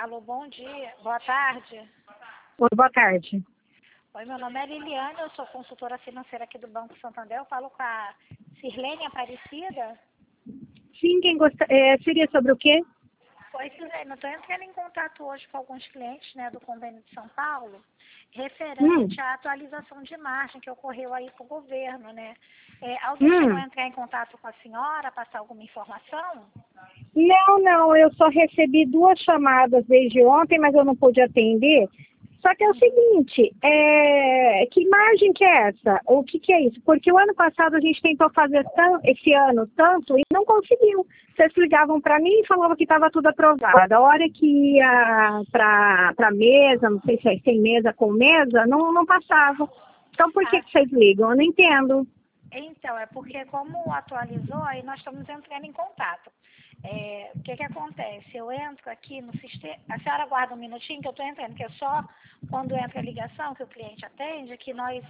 Alô, bom dia. Boa tarde. Oi, boa tarde. Oi, meu nome é Liliane, eu sou consultora financeira aqui do Banco Santander. Eu falo com a Sirlene Aparecida. Sim, seria sobre o quê? Oi, Sirlene, eu estou entrando em contato hoje com alguns clientes, né, do Convênio de São Paulo, referente à atualização de margem que ocorreu aí com o governo, né? Alguém chegou a entrar em contato com a senhora, passar alguma informação? Não, eu só recebi 2 chamadas desde ontem, mas eu não pude atender. Só que é o seguinte, que margem que é essa? O que é isso? Porque o ano passado a gente tentou fazer esse ano tanto e não conseguiu. Vocês ligavam para mim e falavam que estava tudo aprovado. A hora que ia para mesa, não sei se é sem mesa com mesa, não passava. Então por que vocês ligam? Eu não entendo. Então, é porque como atualizou, aí nós estamos entrando em contato. O que acontece? Eu entro aqui no sistema. A senhora aguarda um minutinho que eu estou entrando, que é só quando entra a ligação que o cliente atende, que nós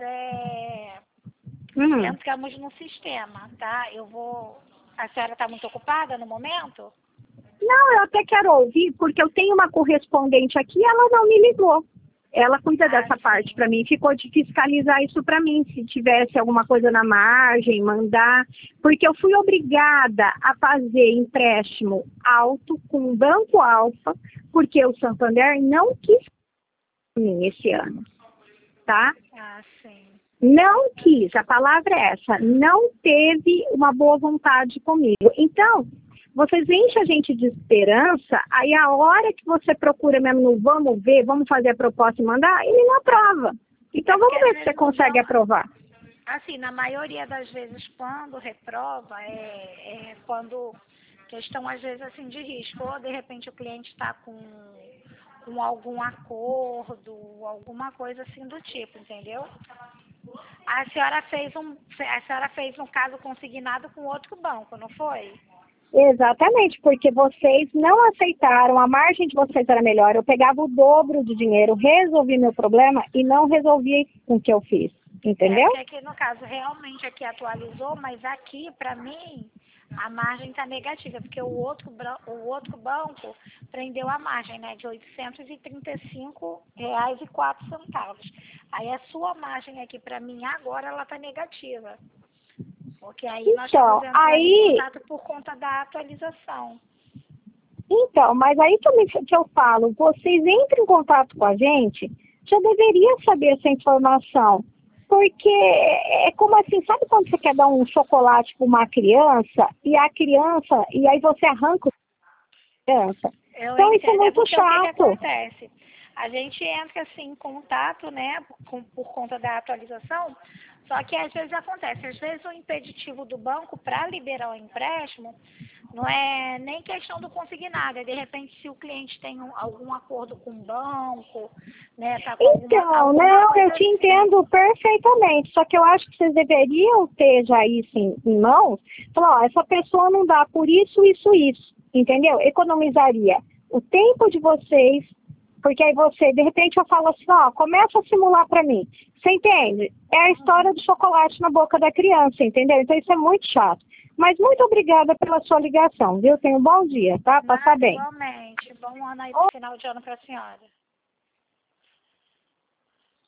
entramos no sistema, tá? A senhora está muito ocupada no momento? Não, eu até quero ouvir, porque eu tenho uma correspondente aqui e ela não me ligou. Ela cuida dessa parte para mim, ficou de fiscalizar isso para mim, se tivesse alguma coisa na margem, mandar, porque eu fui obrigada a fazer empréstimo alto com o Banco Alfa, porque o Santander não quis mim esse ano, tá? Sim. Não quis, a palavra é essa, não teve uma boa vontade comigo. Então, vocês enchem a gente de esperança, aí a hora que você procura mesmo no vamos ver, vamos fazer a proposta e mandar, ele não aprova. Então vamos ver se você consegue aprovar. Assim, na maioria das vezes, quando reprova, quando questão, às vezes, assim, de risco, ou de repente o cliente está com algum acordo, alguma coisa assim do tipo, entendeu? A senhora fez um caso consignado com outro banco, não foi? Exatamente, porque vocês não aceitaram, a margem de vocês era melhor, eu pegava o dobro do dinheiro, resolvi meu problema e não resolvi com o que eu fiz, entendeu? Porque aqui, no caso, realmente aqui atualizou, mas aqui, para mim, a margem está negativa, porque o outro banco prendeu a margem, né, de R$ 835,04. Aí a sua margem aqui, para mim, agora, ela está negativa. Porque aí nós estamos entrando em contato por conta da atualização. Então, mas aí também que eu falo, vocês entram em contato com a gente, já deveriam saber essa informação. Porque é como assim, sabe quando você quer dar um chocolate para uma criança, e aí você arranca a criança? Então isso é muito chato. O que acontece? A gente entra assim em contato, né, por conta da atualização, só que às vezes acontece, às vezes o impeditivo do banco para liberar o empréstimo não é nem questão do consignado, é de repente se o cliente tem algum acordo com o banco, né, tá com eu te entendo perfeitamente, só que eu acho que vocês deveriam ter já isso em mãos, falar, ó, essa pessoa não dá por isso, entendeu? Economizaria o tempo de vocês, porque aí você, de repente eu falo assim, ó, começa a simular para mim. Você entende? É a história do chocolate na boca da criança, entendeu? Então isso é muito chato. Mas muito obrigada pela sua ligação, viu? Tenha um bom dia, tá? Passa bem. Igualmente. Bom ano aí pro final de ano para a senhora.